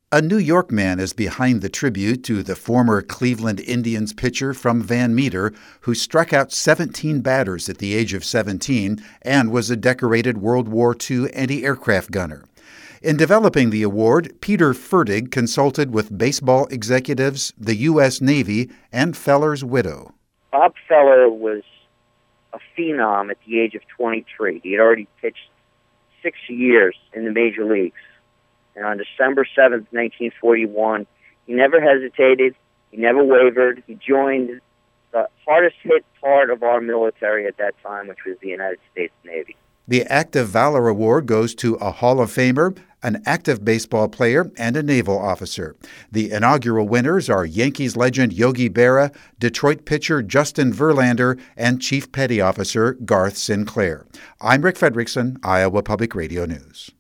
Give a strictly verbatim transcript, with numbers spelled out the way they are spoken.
A New York man is behind the tribute to the former Cleveland Indians pitcher from Van Meter, who struck out seventeen batters at the age of seventeen and was a decorated World War Two anti-aircraft gunner. In developing the award, Peter Fertig consulted with baseball executives, the U S Navy, and Feller's widow. Bob Feller was a phenom at the age of twenty-three. He had already pitched six years in the major leagues. And on December seventh, nineteen forty-one, he never hesitated, he never wavered. He joined the hardest hit part of our military at that time, which was the United States Navy. The Active Valor Award goes to a Hall of Famer, an active baseball player, and a naval officer. The inaugural winners are Yankees legend Yogi Berra, Detroit pitcher Justin Verlander, and Chief Petty Officer Garth Sinclair. I'm Rick Fredrickson, Iowa Public Radio News.